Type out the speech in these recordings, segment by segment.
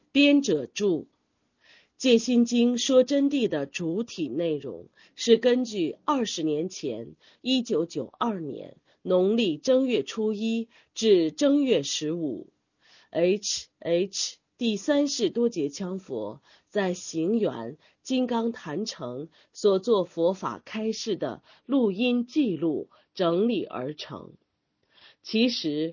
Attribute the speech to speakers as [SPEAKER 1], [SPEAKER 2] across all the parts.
[SPEAKER 1] 编者注：戒心经说真谛的主体内容是根据20年前1992年农历正月初一至正月15 H 第三世多杰羌佛在行源金刚坛城所做佛法开示的录音记录整理而成。其实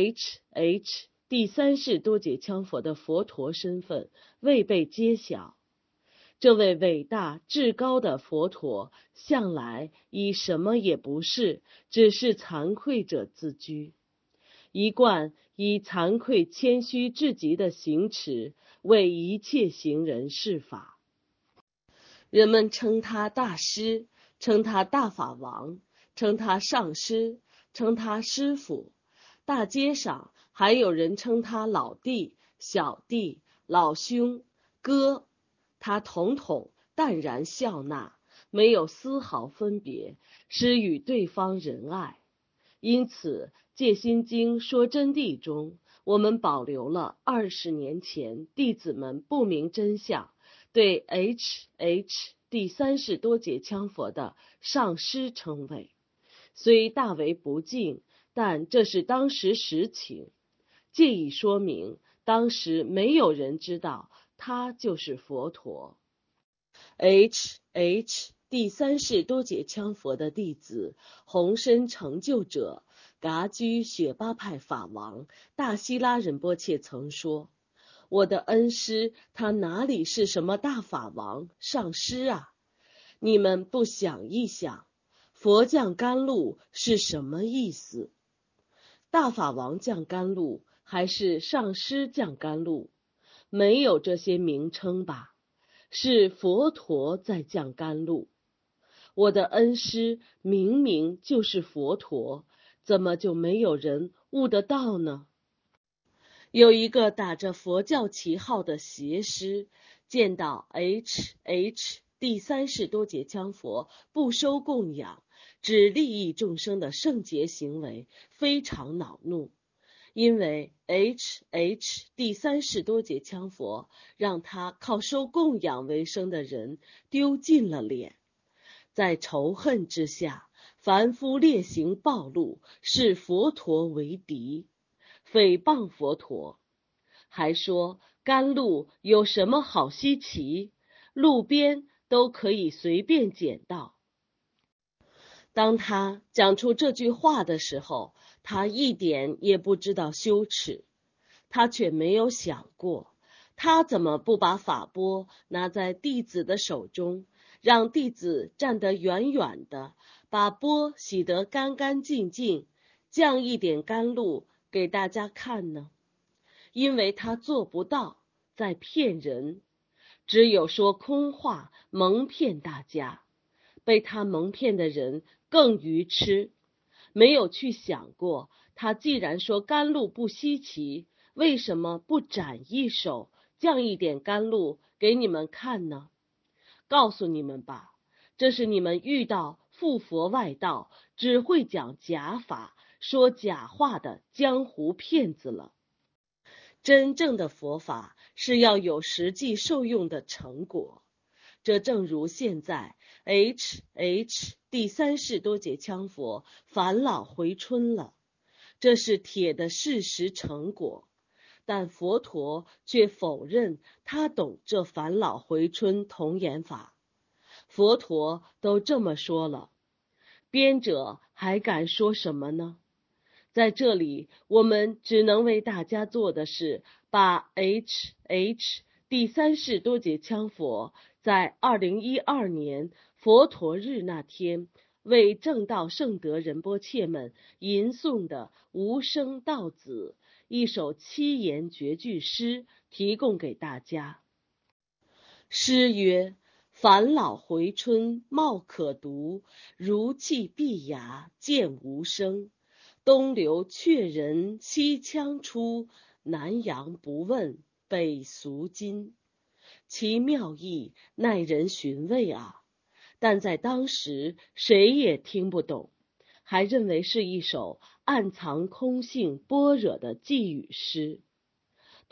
[SPEAKER 1] H 第三世多杰羌佛的佛陀身份未被揭晓。这位伟大至高的佛陀向来以什么也不是，只是惭愧者自居，一贯以惭愧谦虚至极的行持为一切行人示法。人们称他大师，称他大法王，称他上师，称他师父，大街上还有人称他老弟、小弟、老兄、哥，他统统淡然笑纳，没有丝毫分别，施与对方仁爱。因此戒心经说真谛中，我们保留了20年前弟子们不明真相对 H 第三世多杰羌佛的上师称谓，虽大为不敬，但这是当时实情，借以说明当时没有人知道他就是佛陀。H 第三世多杰羌佛的弟子宏深成就者噶居雪巴派法王大希拉仁波切曾说，我的恩师他哪里是什么大法王上师啊？你们不想一想，佛降甘露是什么意思？大法王降甘露还是上师降甘露？没有这些名称吧？是佛陀在降甘露。我的恩师明明就是佛陀，怎么就没有人悟得到呢？有一个打着佛教旗号的邪师，见到 H 第三世多杰羌佛不收供养，只利益众生的圣洁行为，非常恼怒。因为 H 第三世多杰羌佛让他靠收供养为生的人丢尽了脸，在仇恨之下，凡夫劣行暴露，视佛陀为敌，诽谤佛陀，还说甘露有什么好稀奇，路边都可以随便捡到。当他讲出这句话的时候，他一点也不知道羞耻，他却没有想过，他怎么不把法钵拿在弟子的手中，让弟子站得远远的，把钵洗得干干净净，降一点甘露给大家看呢？因为他做不到，在骗人，只有说空话，蒙骗大家。被他蒙骗的人更愚痴，没有去想过，他既然说甘露不稀奇，为什么不展一手，降一点甘露给你们看呢？告诉你们吧，这是你们遇到附佛外道，只会讲假法，说假话的江湖骗子了。真正的佛法是要有实际受用的成果，这正如现在 H 第三世多杰羌佛返老回春了，这是铁的事实成果，但佛陀却否认他懂这返老回春童言法。佛陀都这么说了，编者还敢说什么呢？在这里，我们只能为大家做的是，把 H 第三世多杰羌佛在2012年佛陀日那天为正道圣德仁波切们吟诵的无声道子一首7言绝句诗提供给大家。诗曰：返老回春貌可读，如泣闭牙见无声。东流却人西羌出，南阳不问北俗今。其妙意耐人寻味啊！但在当时谁也听不懂，还认为是一首暗藏空性般若的寄语诗。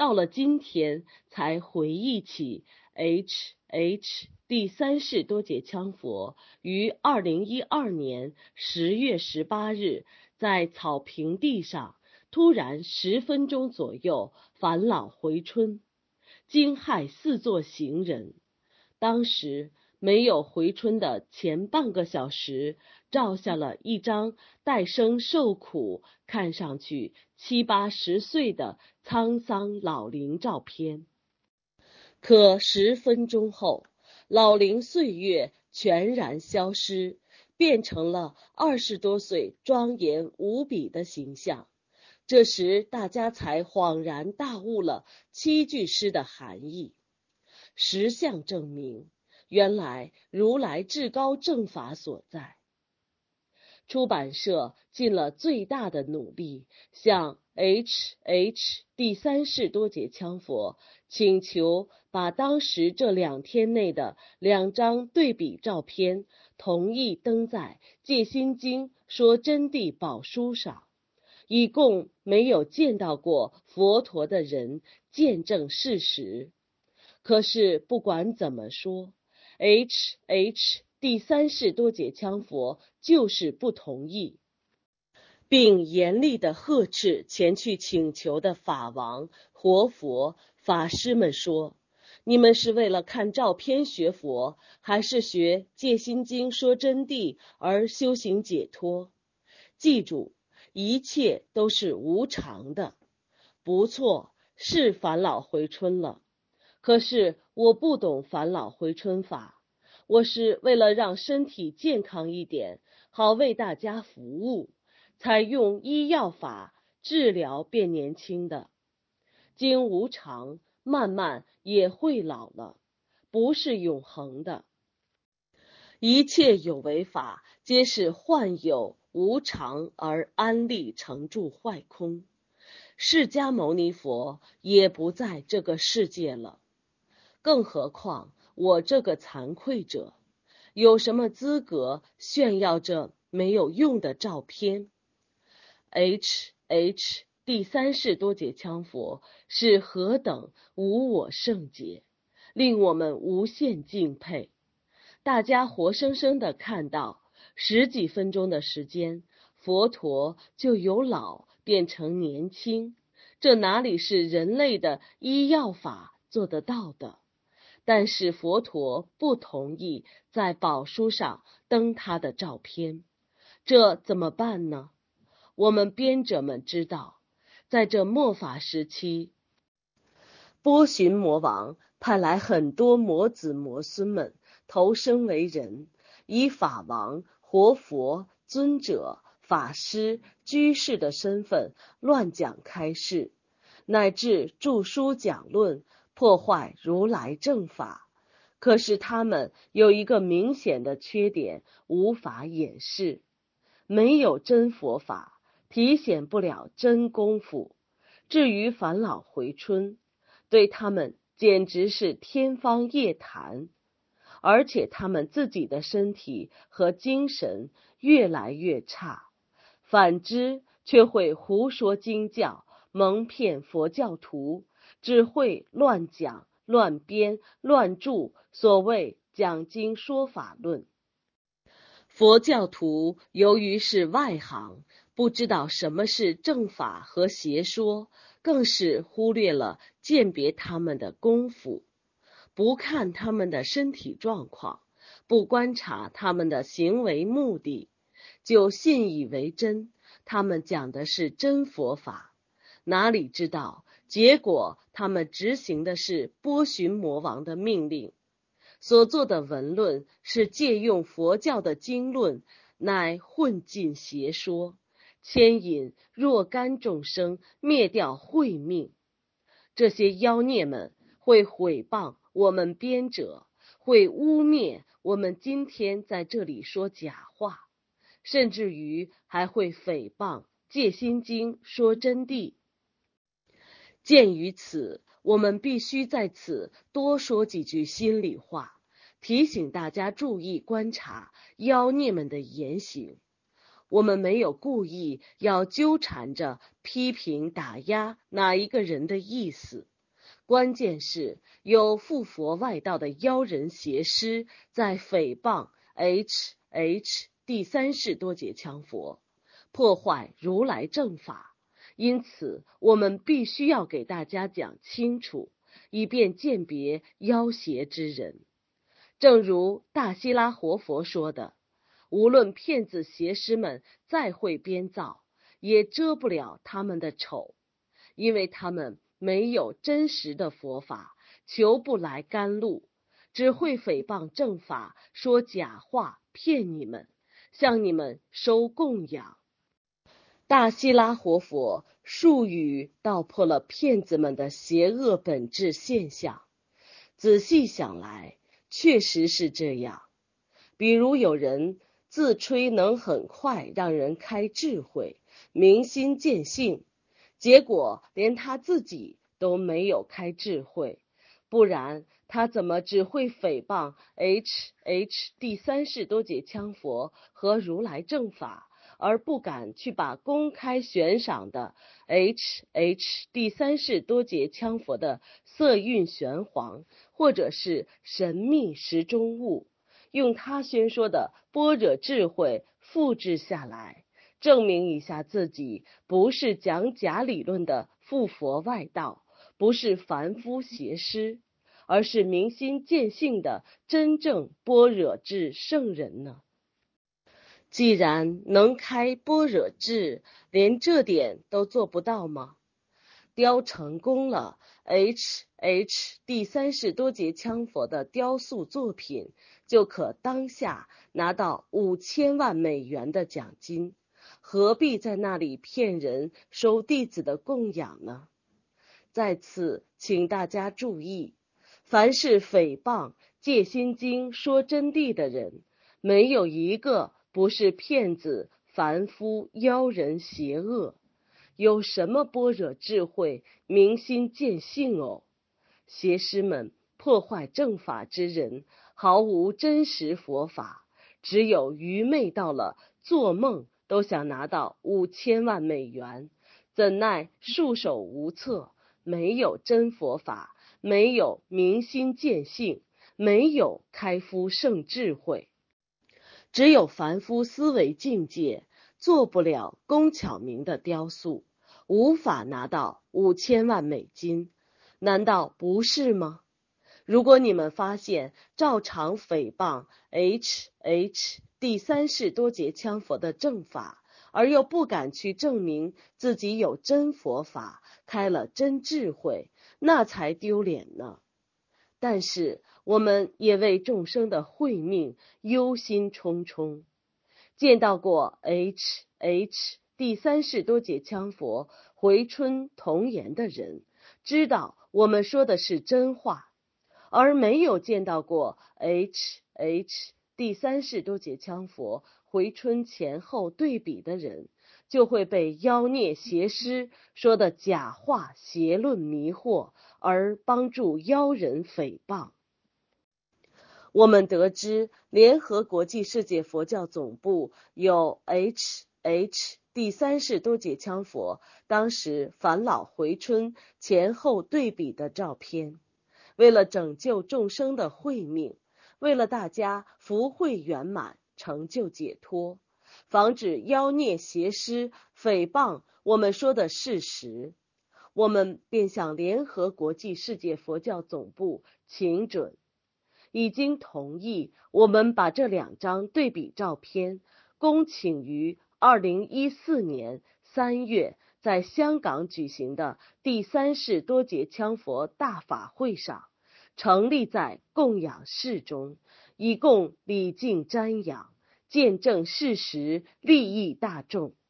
[SPEAKER 1] 到了今天才回忆起 H.H. 第三世多杰羌佛于2012年10月18日在草坪地上突然10分钟左右返老回春，惊骇四座行人。当时没有回春的前半个小时，照下了一张带生受苦、看上去70、80岁的沧桑老龄照片。可10分钟后，老龄岁月全然消失，变成了20多岁庄严无比的形象。这时大家才恍然大悟了7句诗的含义。实相证明，原来如来至高正法所在。出版社尽了最大的努力，向 H.H. 第三世多杰羌佛请求把当时这2天内的2张对比照片同意登在《戒心经说真谛》宝书上，以供没有见到过佛陀的人见证事实。可是不管怎么说， H.H. 第三世多杰羌佛就是不同意，并严厉地呵斥前去请求的法王、活佛、法师们说，你们是为了看照片学佛，还是学戒心经说真谛而修行解脱？记住，一切都是无常的。不错，是返老回春了，可是我不懂返老回春法，我是为了让身体健康一点，好为大家服务，才用医药法治疗变年轻的。经无常，慢慢也会老了，不是永恒的。一切有为法，皆是幻有无常而安立成住坏空。释迦牟尼佛也不在这个世界了，更何况我这个惭愧者，有什么资格炫耀这没有用的照片？ H.H. 第三世多杰羌佛是何等无我圣洁，令我们无限敬佩。大家活生生地看到10几分钟的时间，佛陀就由老变成年轻，这哪里是人类的医药法做得到的？但是佛陀不同意在宝书上登他的照片，这怎么办呢？我们编者们知道，在这末法时期，波旬魔王派来很多魔子魔孙们投生为人，以法王、活佛、尊者、法师、居士的身份乱讲开示，乃至著书讲论，破坏如来正法。可是他们有一个明显的缺点，无法掩饰，没有真佛法，体现不了真功夫。至于返老回春，对他们简直是天方夜谭，而且他们自己的身体和精神越来越差，反之却会胡说经教，蒙骗佛教徒，只会乱讲、乱编、乱著所谓讲经说法论。佛教徒由于是外行，不知道什么是正法和邪说，更是忽略了鉴别他们的功夫，不看他们的身体状况，不观察他们的行为目的，就信以为真，他们讲的是真佛法，哪里知道结果他们执行的是波旬魔王的命令，所做的文论是借用佛教的经论，乃混进邪说，牵引若干众生灭掉慧命。这些妖孽们会毁谤我们编者，会污蔑我们今天在这里说假话，甚至于还会诽谤戒心经说真谛。鉴于此，我们必须在此多说几句心里话，提醒大家注意观察妖孽们的言行。我们没有故意要纠缠着批评打压哪一个人的意思， 关键是有附佛外道的妖人邪师在诽谤 第三世多杰羌佛，破坏如来正法。因此我们必须要给大家讲清楚，以便鉴别妖邪之人。正如大希拉活佛说的，无论骗子邪师们再会编造，也遮不了他们的丑，因为他们没有真实的佛法，求不来甘露，只会诽谤正法，说假话，骗你们，向你们收供养。大希拉活佛术语道破了骗子们的邪恶本质现象。仔细想来，确实是这样。比如有人自吹能很快让人开智慧，明心见性，结果连他自己都没有开智慧，不然他怎么只会诽谤 第三世多杰羌佛和如来正法，而不敢去把公开悬赏的 第三世多杰羌佛的色蕴玄黄或者是神秘时中物，用他宣说的般若智慧复制下来，证明一下自己不是讲假理论的附佛外道，不是凡夫邪师，而是明心见性的真正般若智圣人呢？既然能开般若智，连这点都做不到吗？雕成功了 第三世多杰羌佛的雕塑作品，就可当下拿到5000万美元的奖金，何必在那里骗人收弟子的供养呢？再次请大家注意，凡是诽谤戒心经说真谛的人，没有一个不是骗子、凡夫、妖人、邪恶。有什么般若智慧、明心见性哦？邪师们破坏正法之人，毫无真实佛法，只有愚昧到了做梦都想拿到5000万美元，怎奈束手无策，没有真佛法，没有明心见性，没有开敷圣智慧，只有凡夫思维境界，做不了工巧明的雕塑，无法拿到5000万美金，难道不是吗？如果你们发现照常诽谤第三世多杰羌佛的正法，而又不敢去证明自己有真佛法，开了真智慧，那才丢脸呢。但是我们也为众生的慧命忧心忡忡。见到过第三世多杰羌佛回春童颜的人，知道我们说的是真话，而没有见到过第三世多杰羌佛回春前后对比的人，就会被妖孽邪师说的假话邪论迷惑，而帮助妖人诽谤。我们得知联合国际世界佛教总部有第三世多杰羌佛当时返老回春前后对比的照片。为了拯救众生的慧命，为了大家福慧圆满，成就解脱，防止妖孽邪师诽谤我们说的事实，我们便向联合国际世界佛教总部请准，已经同意我们把这2张对比照片恭请于2014年3月在香港举行的第三世多杰羌佛大法会上成立在供养室中，以供礼敬瞻仰，见证事实，利益大众。